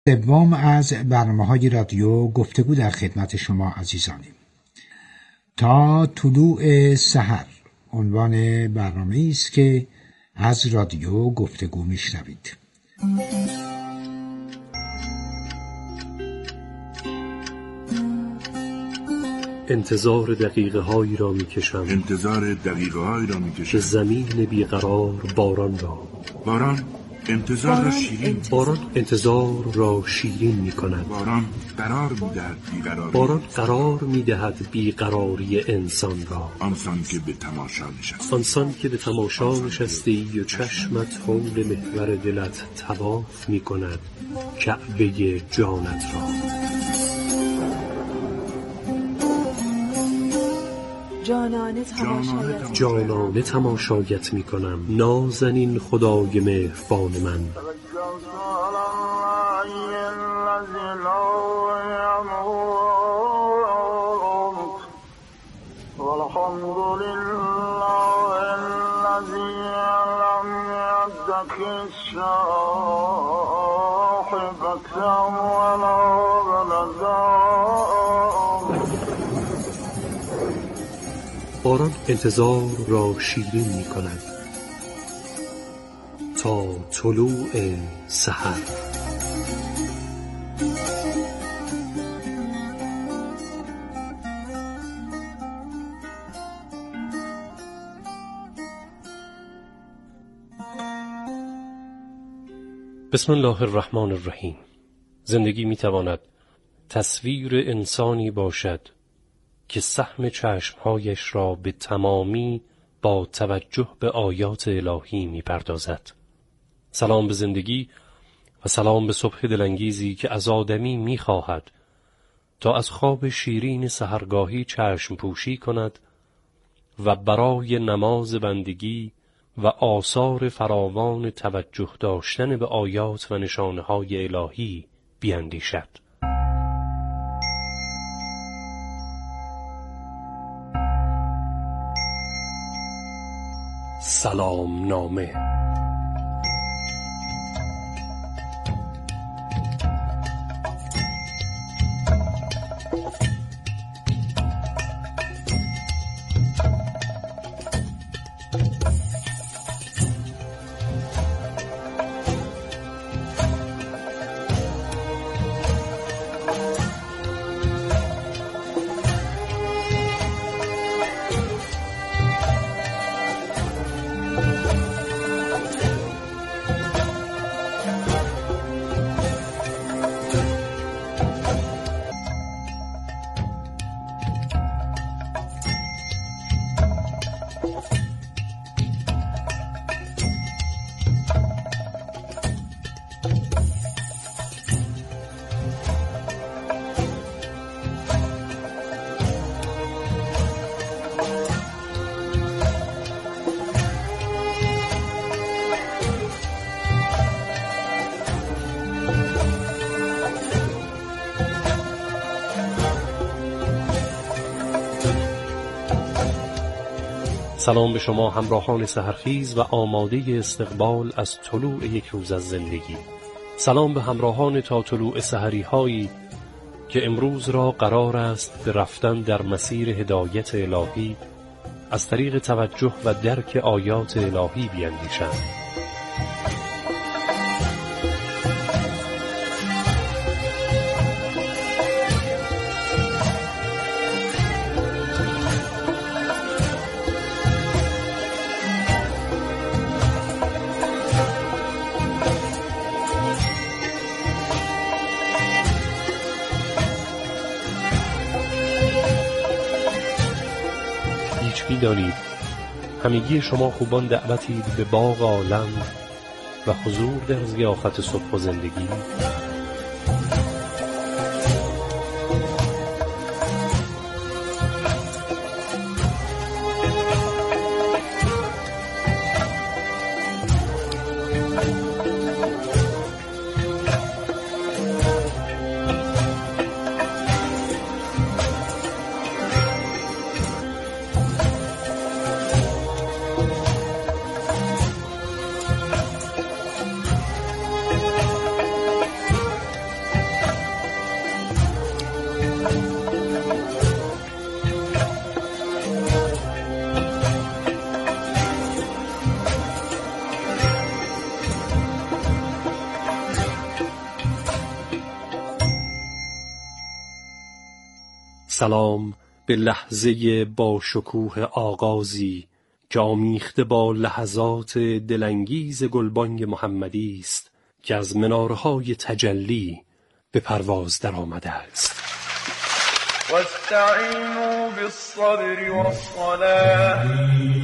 سوم از برنامه‌های رادیو گفتگو در خدمت شما عزیزانیم. تا طلوع سحر عنوان برنامه‌ای است که از رادیو گفتگو میشنوید. انتظار دقیقه هایی را می کشم، که زمین بیقرار باران را. باران انتظار را شیرین، باران انتظار را شیرین می کند. باران قرار می دهد بیقراری، باران قرار می دهد بیقراری انسان را. آنسان که به تماشا نشستی، آنسان که به تماشا نشستی و چشمت حول محور دلت طواف می کند کعبه جانت را. جانانه تماشایت می کنم، نازنین خدای مهربان من. باران انتظار را شیرین می کند تا طلوع سحر. بسم الله الرحمن الرحیم. زندگی می تواند تصویر انسانی باشد که سهم چشمهایش را به تمامی با توجه به آیات الهی می پردازد. سلام به زندگی و سلام به صبح دلانگیزی که از آدمی می خواهد تا از خواب شیرین سحرگاهی چشم پوشی کند و برای نماز بندگی و آثار فراوان توجه داشتن به آیات و نشانه‌های الهی بیندیشد. سلام نامه. سلام به شما همراهان سحرخیز و آماده استقبال از طلوع یک روز از زندگی. سلام به همراهان تا طلوع سحری هایی که امروز را قرار است به رفتن در مسیر هدایت الهی از طریق توجه و درک آیات الهی بیندیشند. دانید همگی شما خوبان دعوتید به باغ عالم و حضور در ضیافت صبح و زندگی. سلام به لحظه با شکوه آغازی که آمیخته با لحظات دلانگیز گلبانگ محمدی است که از منارهای تجلی به پرواز در آمده است. واستعینوا بالصبر والصلاة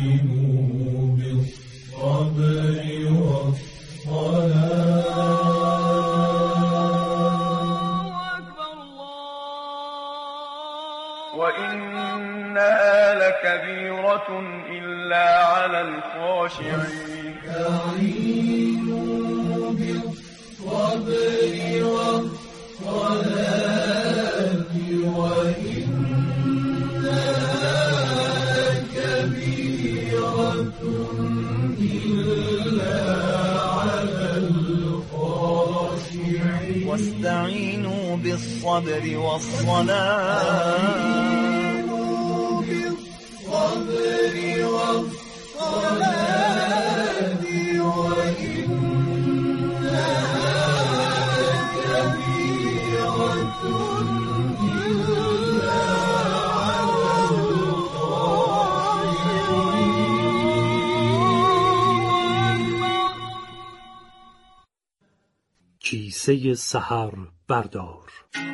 وإنها لكبيرة إلا على الخاشعين. استعينوا بالصبر والصلاة وإنها لكبيرة إلا على الخاشعين. واستعينوا بالصبر والصلاة کیسه سحر بردار.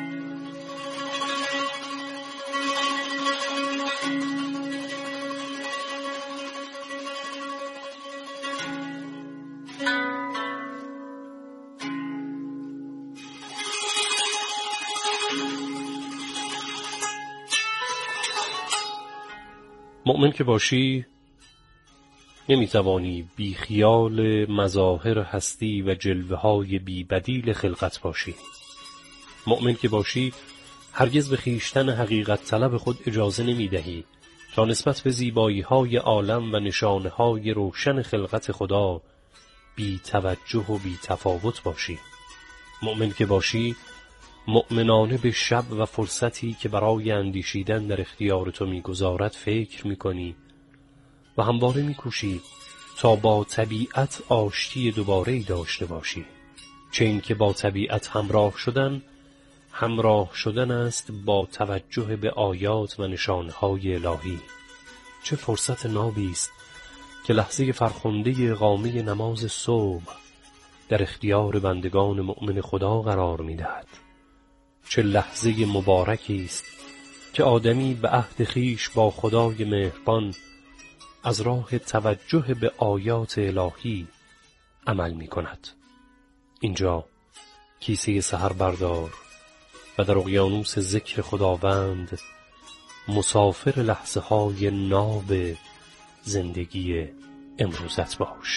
مؤمن که باشی نمیتوانی بی خیال مظاهر هستی و جلوه های بی بدیل خلقت باشی. مؤمن که باشی هرگز به خویشتن حقیقت طلب خود اجازه نمیدهی تا نسبت به زیبایی های عالم و نشانه های روشن خلقت خدا بی توجه و بی تفاوت باشی. مؤمن که باشی مؤمنانه به شب و فرصتی که برای اندیشیدن در اختیار تو میگذارد فکر میکنی و همواره میکوشی تا با طبیعت آشتی دوباره‌ای داشته باشی. چه این که با طبیعت همراه شدن است با توجه به آیات و نشانهای الهی. چه فرصت نابی است که لحظه فرخنده اقامه نماز صبح در اختیار بندگان مؤمن خدا قرار می‌دهد. چه لحظه مبارکی است که آدمی به عهد خویش با خدای مهربان از راه توجه به آیات الهی عمل می‌کند. اینجا کیسه سحر بردار و در اقیانوس ذکر خداوند مسافر لحظه های ناب زندگی امروزت باش.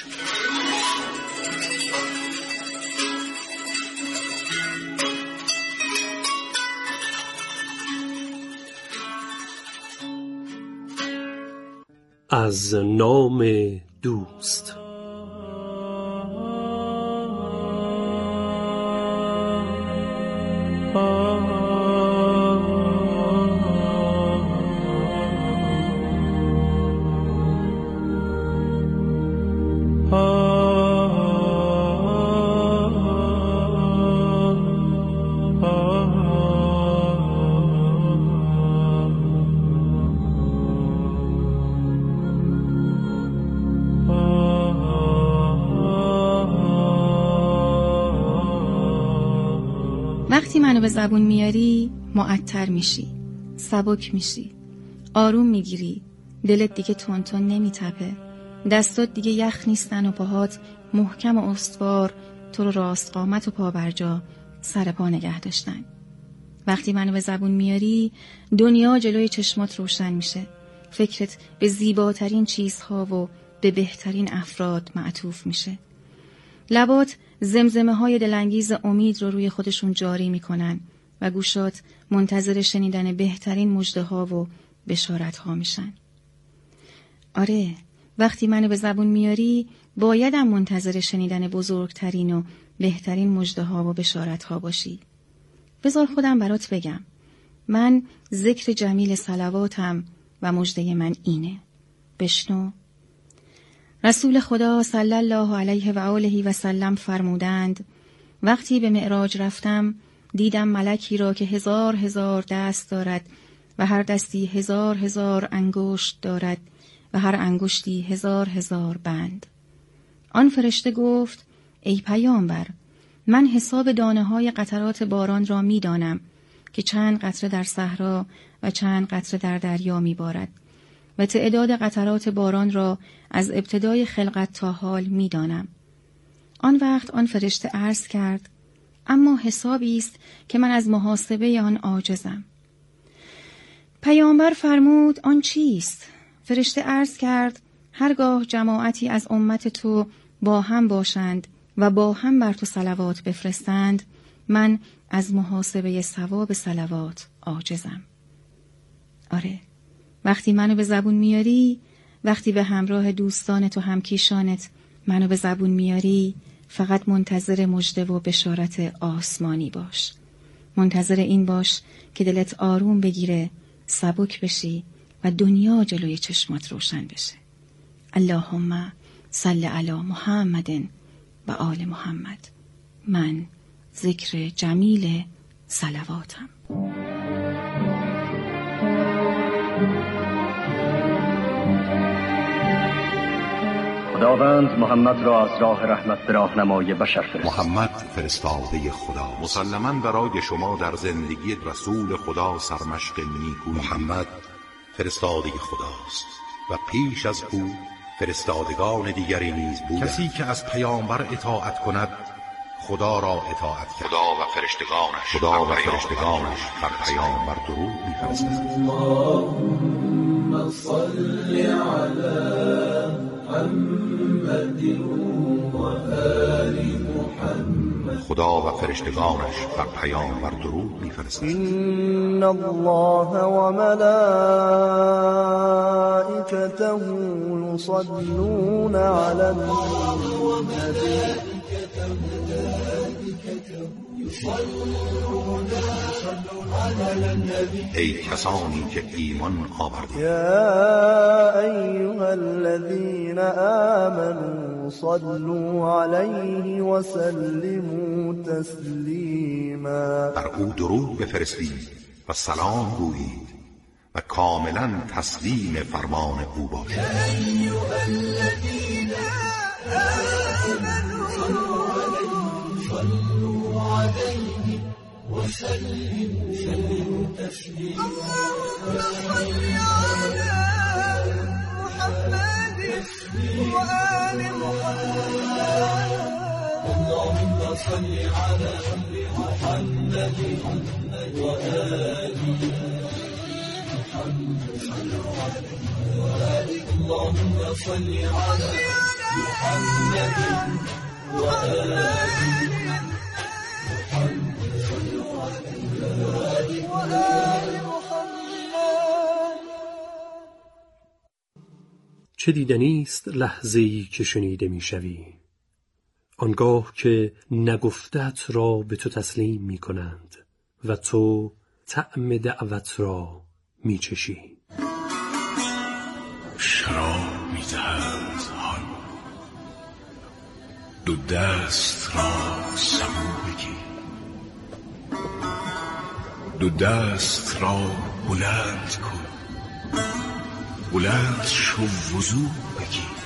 از نام دوست. وقتی منو به زبون میاری معطر میشی، سبک میشی، آروم میگیری، دلت دیگه تون نمیتپه، دستات دیگه یخ نیستن و پاهات محکم و استوار تو رو راست قامت و پا برجا سر پا نگه داشتن. وقتی منو به زبون میاری دنیا جلوی چشمات روشن میشه، فکرت به زیباترین چیزها و به بهترین افراد معطوف میشه. لبات زمزمه های دلانگیز امید رو روی خودشون جاری میکنن و گوشات منتظر شنیدن بهترین مژده ها و بشارت ها میشن. آره، وقتی منو به زبون میاری بایدم منتظر شنیدن بزرگترین و بهترین مژده ها و بشارت ها باشی. بذار خودم برات بگم، من ذکر جمیل صلواتم و مژده من اینه. بشنو. رسول خدا صلی الله علیه و آله و سلم فرمودند وقتی به معراج رفتم دیدم ملکی را که هزار دست دارد و هر دستی 1000 انگشت دارد و هر انگشتی 1000 بند. آن فرشته گفت: ای پیامبر، من حساب دانه‌های قطرات باران را می‌دانم که چند قطره در صحرا و چند قطره در دریا می‌بارد و تعداد قطرات باران را از ابتدای خلقت تا حال می‌دانم. آن وقت آن فرشته عرض کرد: اما حسابی است که من از محاسبه آن عاجزم. پیامبر فرمود: آن چیست؟ فرشته عرض کرد: هرگاه جماعتی از امت تو با هم باشند و با هم بر تو صلوات بفرستند، من از محاسبه ثواب صلوات عاجزم. آره، وقتی منو به زبون میاری، وقتی به همراه دوستانت و همکیشانت منو به زبون میاری، فقط منتظر مژده و بشارت آسمانی باش. منتظر این باش که دلت آروم بگیره، سبک بشی و دنیا جلوی چشمات روشن بشه. اللهم صل علی محمد و آل محمد. من ذکر جمیل صلواتم. خداوند محمد را از راه رحمت به راهنمای بشر فرستاد. محمد فرستاده خدا، مسلماً برای شما در زندگی رسول خدا سرمشق نیکو. محمد فرستاده خداست و پیش از او فرستادگان دیگری نیز بودند. کسی که از پیامبر اطاعت کند خدا را اطاعت کرد. خدا و فرشتگانش بر پیامبر درود می‌فرستند. اللهم صل علی محمد و آل محمد. خدا و فرشتگانش بر پیامبر درود می‌فرستند. ان الله و ملائکته یصلون علی النبی. ای کسانی که ایمان آوردید، یا ایها الذین آمنوا صلوا علیه و سلموا تسلیما. بر او درود بفرستید و سلام گویید و کاملا تسلیم فرمان او باشید. ایها الذین آمنوا صلوا علیه و سلموا تسلیما. اللهم صل علی محمد و آل محمد. اللهم صل علی محمد و آل اللهم صل على محمد وآل محمد. چه دیدنی است لحظه‌ای که شنیده می‌شوی، آنگاه که نگفتت را به تو تسلیم می‌کنند و تو طعم دعوت را می‌چشی. شراب می‌دهند حال، دو دست را سبو بگیر، دو دست را بلند کن، بلند شو وضو بگیر.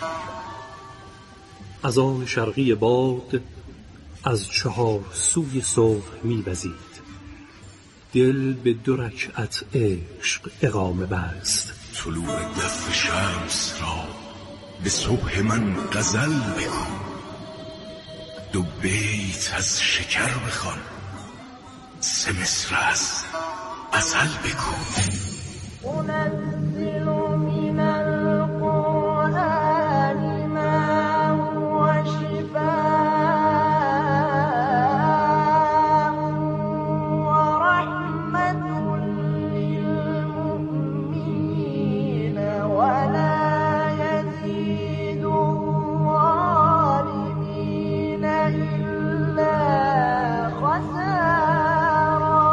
از آن شرقی باد از 4 سوی صبح می‌وزید، دل به 2 رکعت عشق اقامه بست. طلوع دف شمس را به صبح من غزل بگو، 2 بیت از شکر بخوان، 3 مصرع از غزل بگو. انزل من القرآن ما هو شفاء و رحمة للمؤمنین ولا يزيد الظالمین إلا خسارا.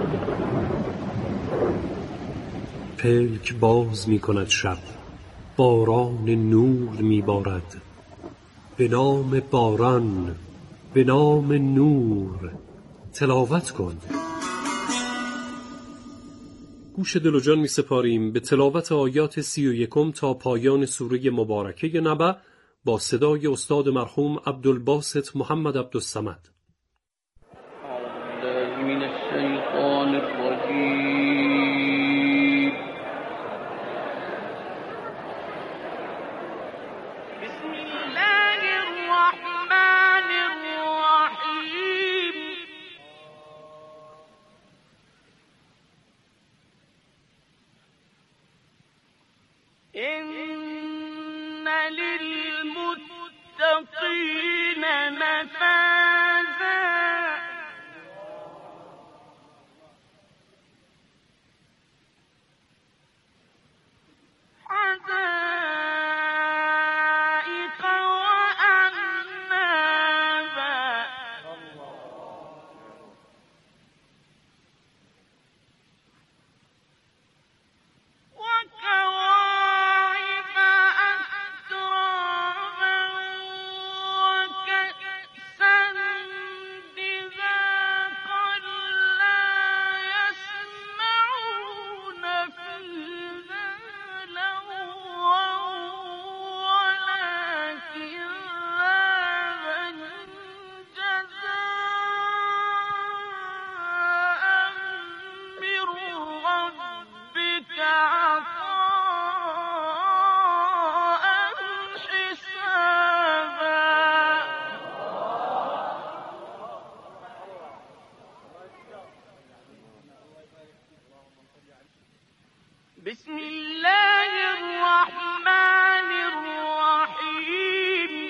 پلک باز می کند شب، باران نور می بارد. به نام باران، به نام نور تلاوت کن. گوش دل و جان می سپاریم به تلاوت آیات 31 تا پایان سوره مبارکه نبأ با صدای استاد مرحوم عبدالباسط محمد عبدالصمد. من الشیطان الرجیم. بسم الله الرحمن الرحیم. إن للمتقين مفازا حدائق وأعنابا وكواعب أترابا وكأسا دهاقا لا يسمعون فيها لغوا ولا كذابا جزاء من ربك عطاء حسابا. بسم الله الرحمن الرحيم.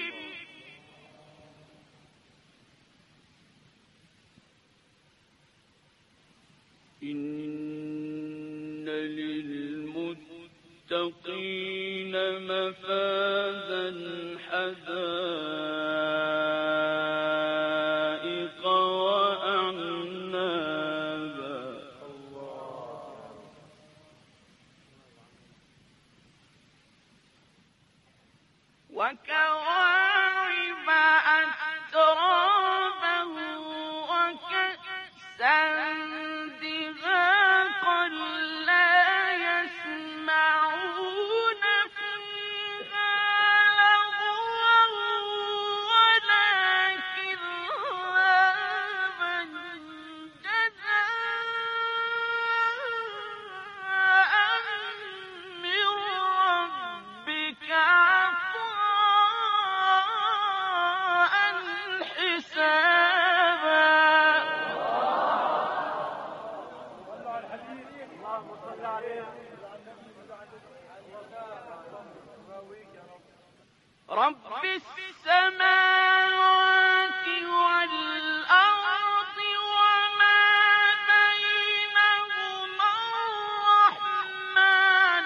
إن للمتقين مفازا حدائق وأعنابا وكواعب أترابا وكأسا دهاقا لا يسمعون فيها لغوا ولا كذابا جزاء من ربك عطاء حسابا. رب السماوات والأرض وما بينهما الرحمن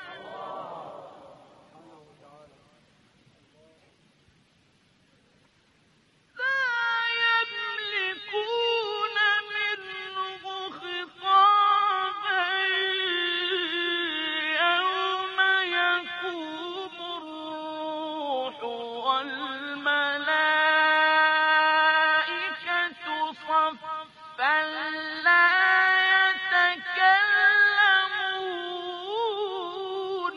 لا يملكون منه خطابا يوم يقوم الروح والملائكة صفا لا يتكلمون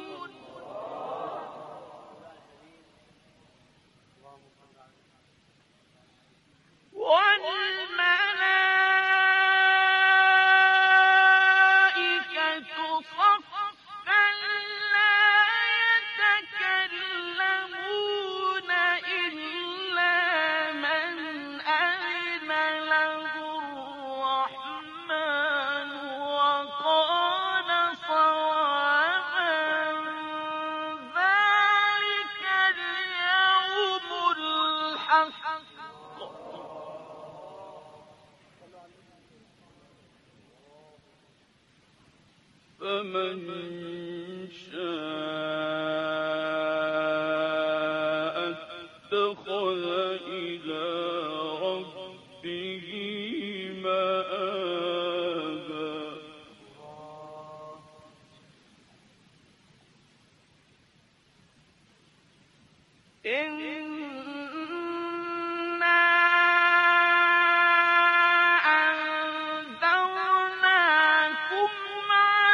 والملائكة صفا لا يتكلمون إلا من أذن له الرحمن وقال صوابا. ذلك اليوم الحق. فمن شاء اتخذ إلى ربه مآبا. أنذرناكم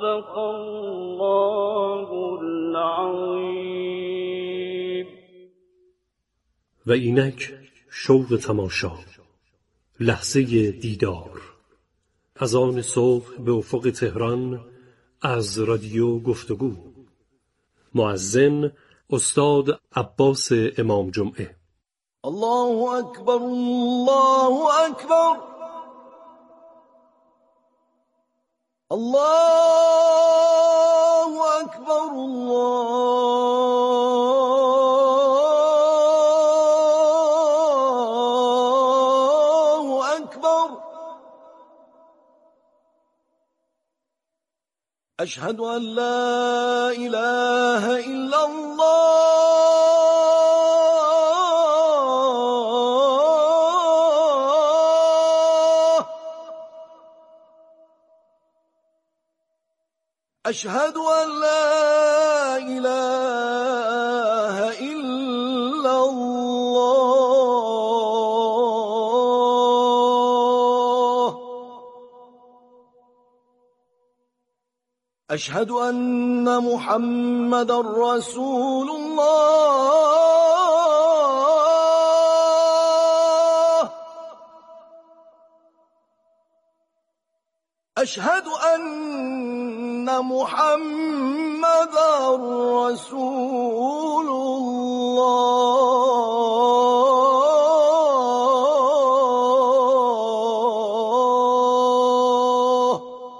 صدق الله العظیم. و اینک شوق تماشا، لحظه دیدار، از آن صبح به افق تهران از رادیو گفتگو. مؤذن استاد عباس امام جمعه. الله اکبر، الله اکبر، الله اکبر، الله اکبر. اشهد ان لا اله الا الله. أشهد أن لا إله إلا الله. أشهد أن محمدا رسول الله. أشهد أن محمدا رسول الله.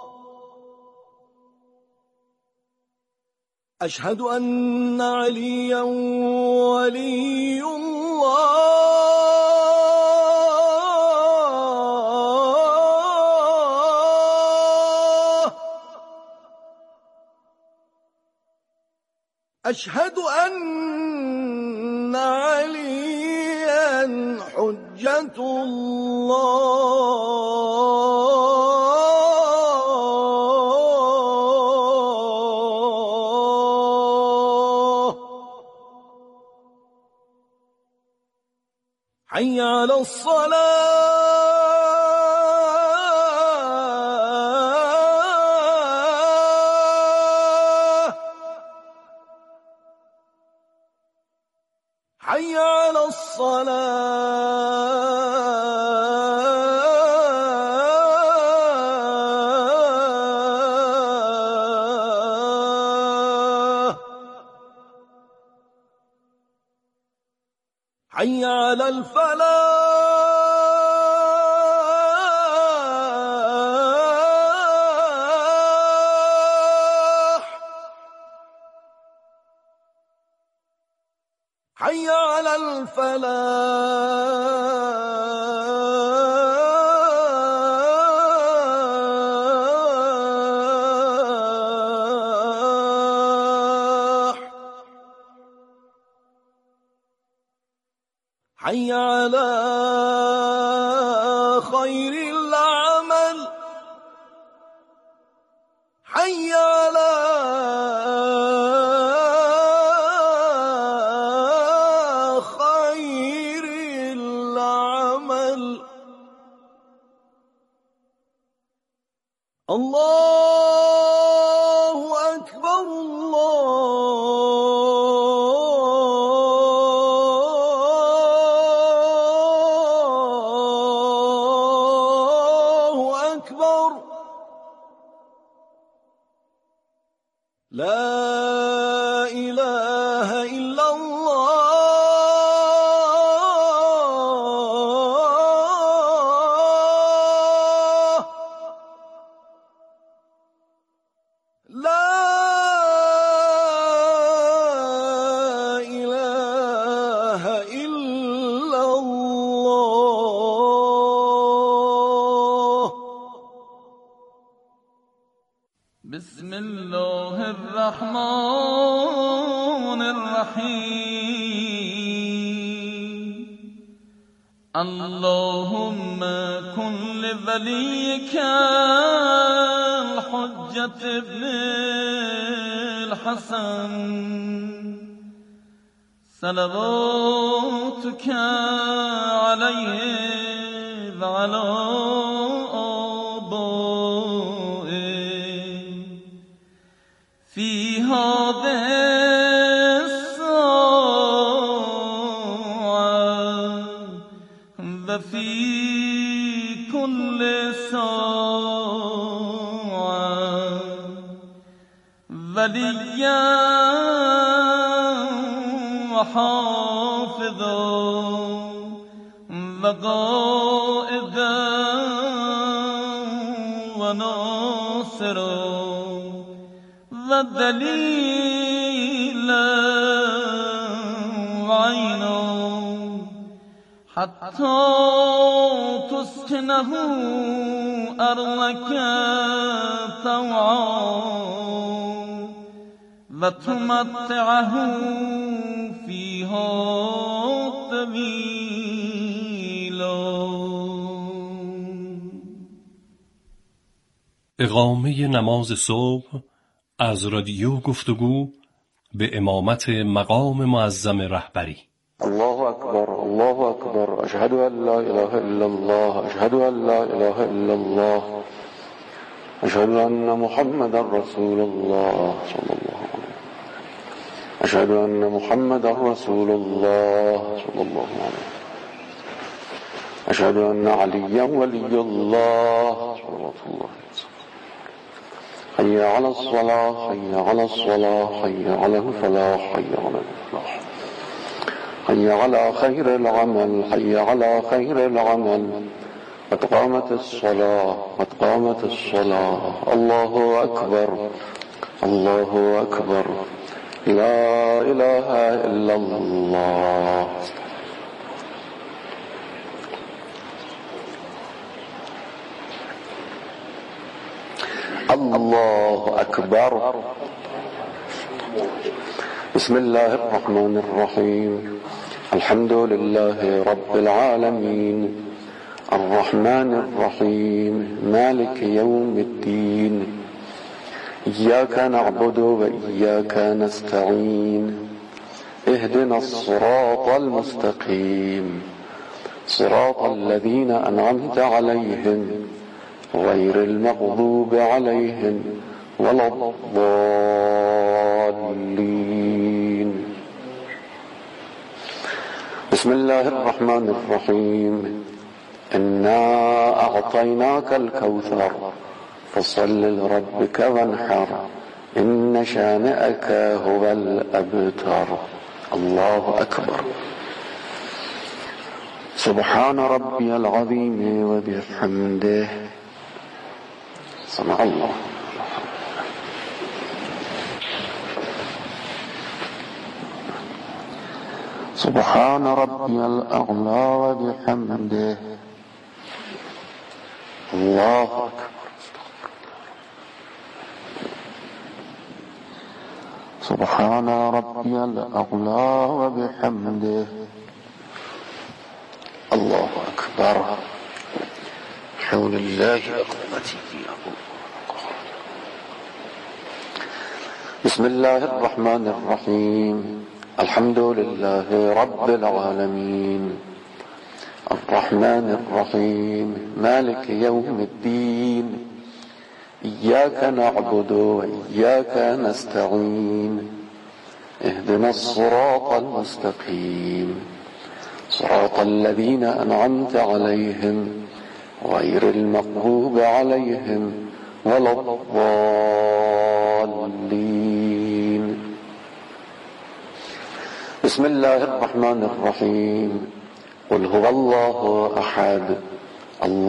أشهد أن عليا ولي الله. أشهد أن عليا حجة الله. حي على الصلاة. حي على الصلاة. حي على الفلاح. حي على الفلاح. حي على خير العمل. حي على خير العمل. الله أكبر، الله أكبر. لا إله إلا الله. لا إله إلا الله. بسم الله الرحمن الرحيم. اللهم كن لوليك الحجة ابن الحسن صلواتك عليه وعلى آبائه باب الساعة وفي كل ساعة وليا وحافظا وقائدا وناصرا ودليلا وعينا حتى تسكنه أرضك طوعا وتمتعه فيها طويلا. اقامه نماز صبح از رادیو گفتگو به امامت مقام معظم رهبری. الله اکبر الله اکبر اشهد ان لا اله الا الله اشهد ان لا اله الا الله اشهد ان محمد رسول الله صلی الله علیه اشهد ان محمد رسول الله صلی الله علیه اشهد ان علی ولی الله صلوات الله حي على الصلاة حي على الصلاة حي على الفلاح حي على الفلاح حي على خير العمل حي على خير العمل قد قامت الصلاة قد قامت الصلاة الله أكبر الله أكبر لا إله إلا الله. الله أكبر. بسم الله الرحمن الرحيم الحمد لله رب العالمين الرحمن الرحيم مالك يوم الدين إياك نعبد وإياك نستعين اهدنا الصراط المستقيم صراط الذين أنعمت عليهم غير المغضوب عليهم ولا الضالين. بسم الله الرحمن الرحيم إنا أعطيناك الكوثر فصل لربك وانحر إن شانئك هو الأبتر. الله أكبر. سبحان ربي العظيم وبحمده سمع الله. سبحان ربي الأعلى وبحمده. الله أكبر. سبحان ربي الأعلى وبحمده. الله أكبر. حول الله أقوتي. بسم الله الرحمن الرحيم الحمد لله رب العالمين الرحمن الرحيم مالك يوم الدين إياك نعبد وإياك نستعين اهدنا الصراط المستقيم صراط الذين أنعمت عليهم غير المغضوب عليهم ولا الضالين. بسم الله الرحمن الرحيم قل هو الله أحد الله